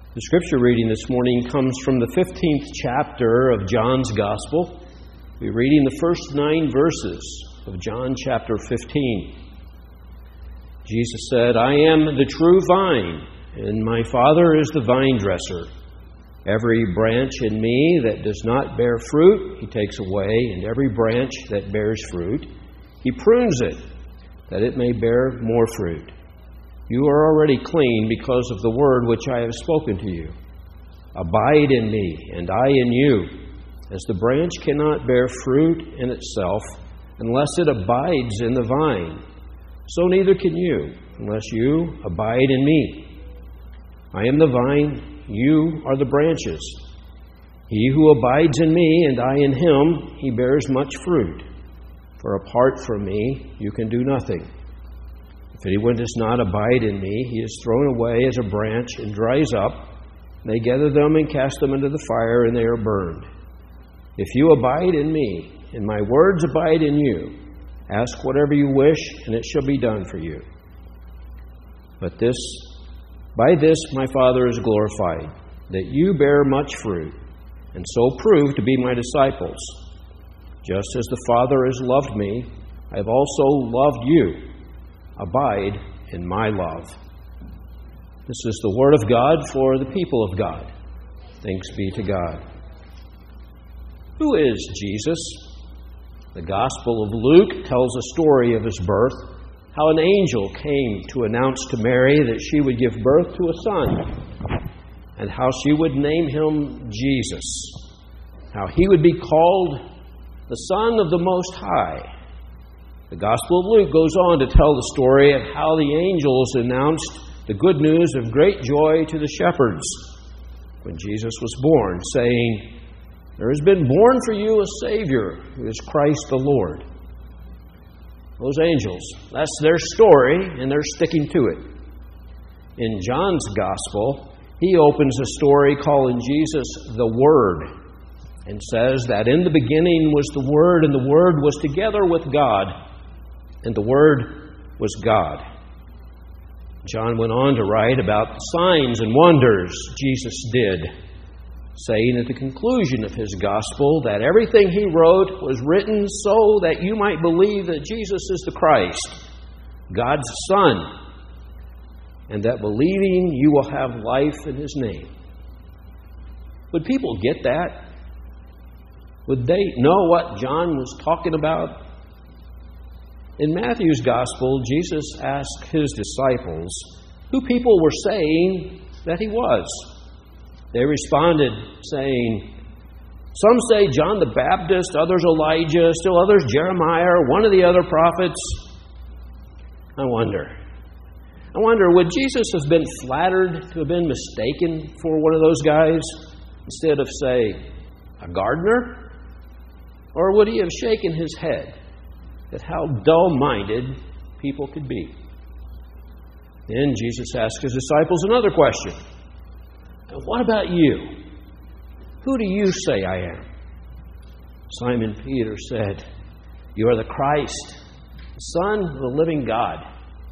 The scripture reading this morning comes from the 15th chapter of John's Gospel. We're reading the first 9 verses of John chapter 15. Jesus said, "I am the true vine, and my Father is the vine dresser. Every branch in me that does not bear fruit, He takes away, and every branch that bears fruit, He prunes it, that it may bear more fruit. You are already clean because of the word which I have spoken to you. Abide in me, and I in you. As the branch cannot bear fruit in itself unless it abides in the vine, so neither can you unless you abide in me. I am the vine, you are the branches. He who abides in me and I in him, he bears much fruit. For apart from me, you can do nothing. If anyone does not abide in me, he is thrown away as a branch and dries up. They gather them and cast them into the fire, and they are burned. If you abide in me, and my words abide in you, ask whatever you wish, and it shall be done for you. By this my Father is glorified, that you bear much fruit, and so prove to be my disciples. Just as the Father has loved me, I have also loved you. Abide in my love." This is the word of God for the people of God. Thanks be to God. Who is Jesus? The Gospel of Luke tells a story of his birth, how an angel came to announce to Mary that she would give birth to a son, and how she would name him Jesus, how he would be called the Son of the Most High. The Gospel of Luke goes on to tell the story of how the angels announced the good news of great joy to the shepherds when Jesus was born, saying, "There has been born for you a Savior, who is Christ the Lord." Those angels, that's their story, and they're sticking to it. In John's Gospel, he opens a story calling Jesus the Word, and says that in the beginning was the Word, and the Word was together with God, and the Word was God. John went on to write about the signs and wonders Jesus did, saying at the conclusion of his gospel that everything he wrote was written so that you might believe that Jesus is the Christ, God's Son, and that believing you will have life in his name. Would people get that? Would they know what John was talking about? In Matthew's Gospel, Jesus asked his disciples who people were saying that he was. They responded saying, "Some say John the Baptist, others Elijah, still others Jeremiah, or one of the other prophets." I wonder, would Jesus have been flattered to have been mistaken for one of those guys instead of, say, a gardener? Or would he have shaken his head at how dull-minded people could be? Then Jesus asked his disciples another question. "What about you? Who do you say I am?" Simon Peter said, "You are the Christ, the Son of the living God."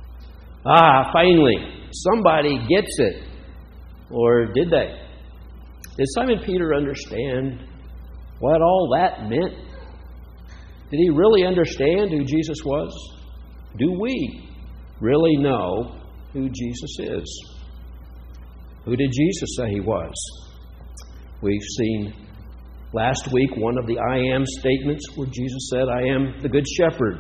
Finally, somebody gets it. Or did they? Did Simon Peter understand what all that meant? Did he really understand who Jesus was? Do we really know who Jesus is? Who did Jesus say he was? We've seen last week one of the I am statements where Jesus said, "I am the good shepherd."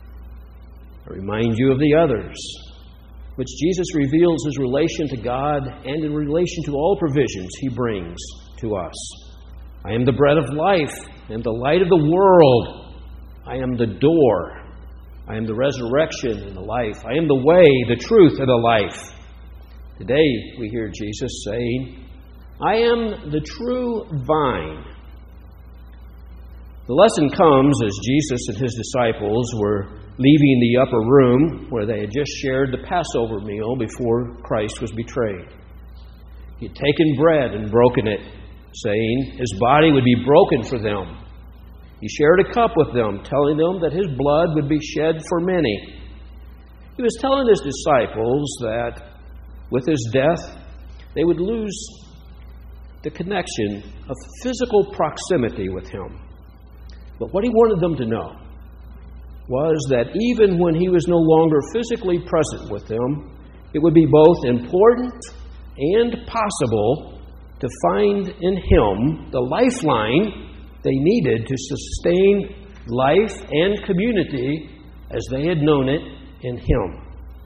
I remind you of the others, which Jesus reveals his relation to God and in relation to all provisions he brings to us. "I am the bread of life. I am the light of the world. I am the door. I am the resurrection and the life. I am the way, the truth, and the life." Today we hear Jesus saying, "I am the true vine." The lesson comes as Jesus and his disciples were leaving the upper room where they had just shared the Passover meal before Christ was betrayed. He had taken bread and broken it, saying his body would be broken for them. He shared a cup with them, telling them that his blood would be shed for many. He was telling his disciples that with his death, they would lose the connection of physical proximity with Him. But what He wanted them to know was that even when He was no longer physically present with them, it would be both important and possible to find in Him the lifeline they needed to sustain life and community as they had known it in Him.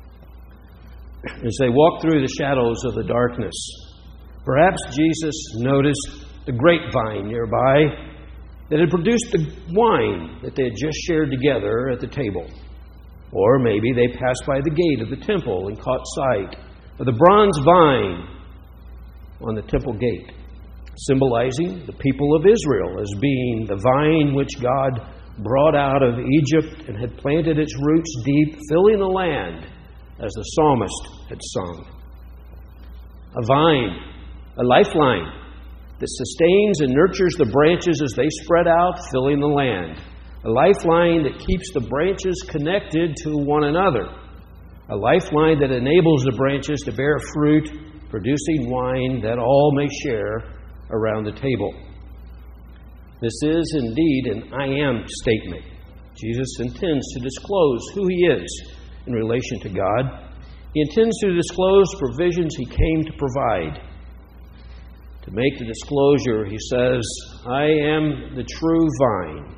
As they walked through the shadows of the darkness, perhaps Jesus noticed the grapevine nearby that had produced the wine that they had just shared together at the table. Or maybe they passed by the gate of the temple and caught sight of the bronze vine on the temple gate, symbolizing the people of Israel as being the vine which God brought out of Egypt and had planted its roots deep, filling the land, as the psalmist had sung. A vine, a lifeline that sustains and nurtures the branches as they spread out, filling the land. A lifeline that keeps the branches connected to one another. A lifeline that enables the branches to bear fruit, producing wine that all may share around the table. This is indeed an I am statement. Jesus intends to disclose who He is in relation to God. He intends to disclose provisions He came to provide. To make the disclosure, He says, I am the true vine.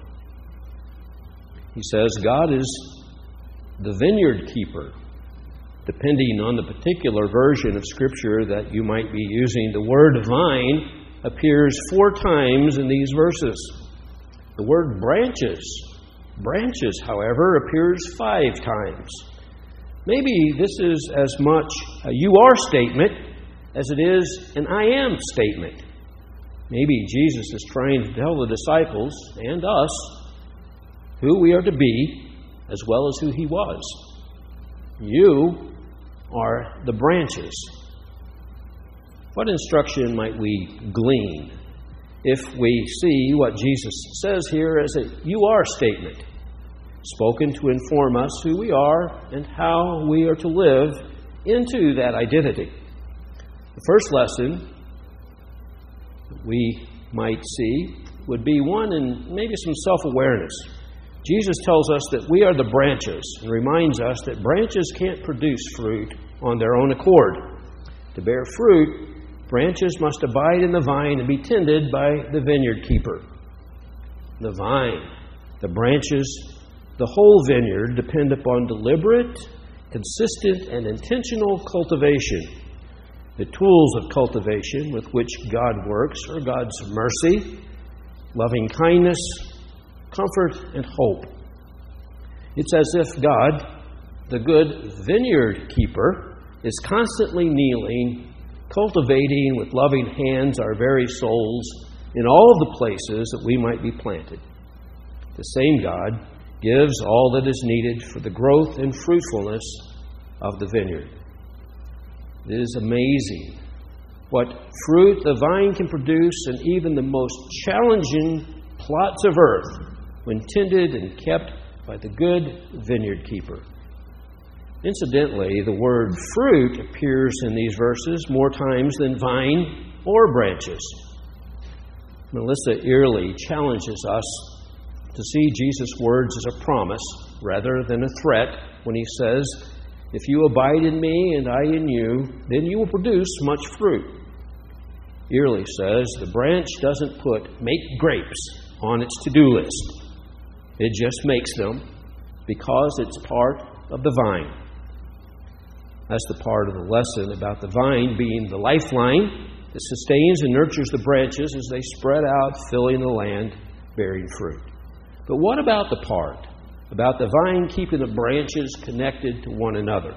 He says God is the vineyard keeper. Depending on the particular version of Scripture that you might be using, the word vine appears 4 times in these verses. The word branches, however, appears 5 times. Maybe this is as much a you are statement as it is an I am statement. Maybe Jesus is trying to tell the disciples and us who we are to be as well as who He was. You are the branches. What instruction might we glean if we see what Jesus says here as a you are statement, spoken to inform us who we are and how we are to live into that identity? The first lesson we might see would be one in maybe some self-awareness. Jesus tells us that we are the branches and reminds us that branches can't produce fruit on their own accord. To bear fruit, branches must abide in the vine and be tended by the vineyard keeper. The vine, the branches, the whole vineyard depend upon deliberate, consistent, and intentional cultivation. The tools of cultivation with which God works are God's mercy, loving kindness, comfort, and hope. It's as if God, the good vineyard keeper, is constantly kneeling, cultivating with loving hands our very souls in all of the places that we might be planted. The same God gives all that is needed for the growth and fruitfulness of the vineyard. It is amazing what fruit the vine can produce in even the most challenging plots of earth when tended and kept by the good vineyard keeper. Incidentally, the word fruit appears in these verses more times than vine or branches. Melissa Earley challenges us to see Jesus' words as a promise rather than a threat when He says, if you abide in me and I in you, then you will produce much fruit. Earley says the branch doesn't put make grapes on its to-do list. It just makes them because it's part of the vine. That's the part of the lesson about the vine being the lifeline that sustains and nurtures the branches as they spread out, filling the land, bearing fruit. But what about the part about the vine keeping the branches connected to one another?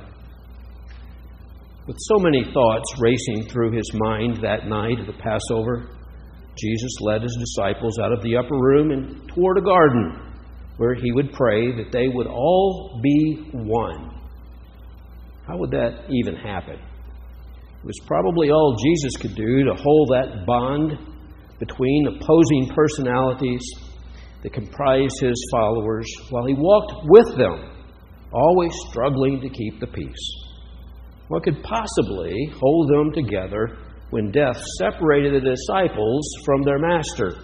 With so many thoughts racing through his mind that night of the Passover, Jesus led his disciples out of the upper room and toward a garden where he would pray that they would all be one. How would that even happen? It was probably all Jesus could do to hold that bond between opposing personalities that comprised his followers while he walked with them, always struggling to keep the peace. What could possibly hold them together when death separated the disciples from their master.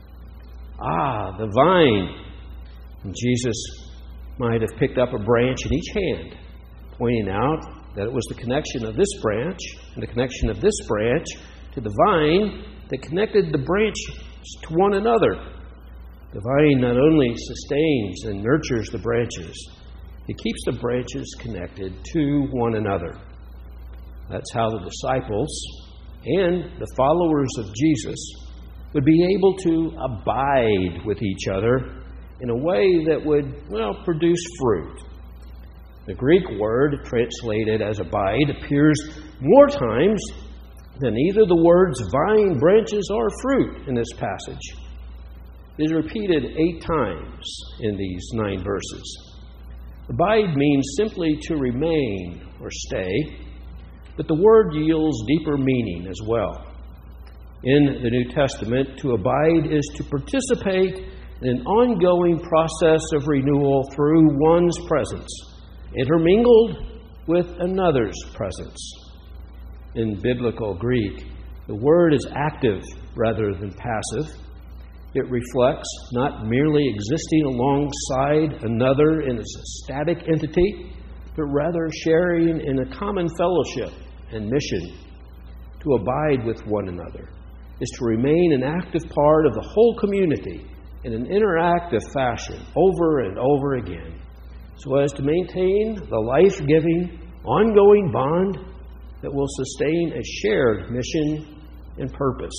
Ah, the vine. And Jesus might have picked up a branch in each hand, pointing out that it was the connection of this branch and the connection of this branch to the vine that connected the branches to one another. The vine not only sustains and nurtures the branches, it keeps the branches connected to one another. That's how the disciples and the followers of Jesus would be able to abide with each other in a way that would, produce fruit. The Greek word translated as abide appears more times than either the words vine, branches, or fruit in this passage. It is repeated 8 times in these 9 verses. Abide means simply to remain or stay, but the word yields deeper meaning as well. In the New Testament, to abide is to participate in an ongoing process of renewal through one's presence, intermingled with another's presence. In biblical Greek, the word is active rather than passive. It reflects not merely existing alongside another in a static entity, but rather sharing in a common fellowship and mission. To abide with one another is to remain an active part of the whole community in an interactive fashion over and over again, so as to maintain the life-giving, ongoing bond that will sustain a shared mission and purpose.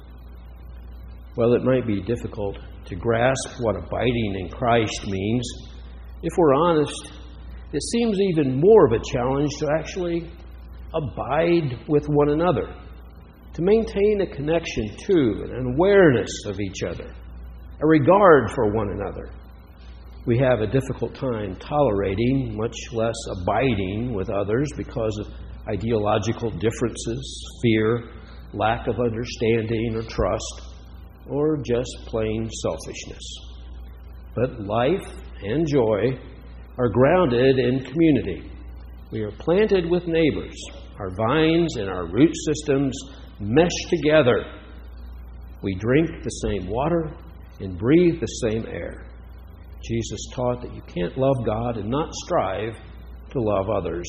Well, it might be difficult to grasp what abiding in Christ means. If we're honest, it seems even more of a challenge to actually abide with one another, to maintain a connection to and an awareness of each other, a regard for one another. We have a difficult time tolerating, much less abiding with others because of ideological differences, fear, lack of understanding or trust, or just plain selfishness. But life and joy are grounded in community. We are planted with neighbors. Our vines and our root systems mesh together. We drink the same water and breathe the same air. Jesus taught that you can't love God and not strive to love others.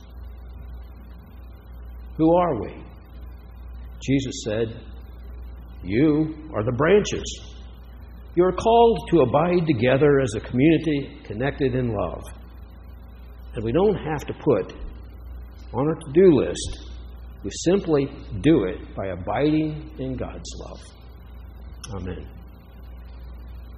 Who are we? Jesus said, "You are the branches. You are called to abide together as a community connected in love." And we don't have to put on our to-do list. We simply do it by abiding in God's love. Amen.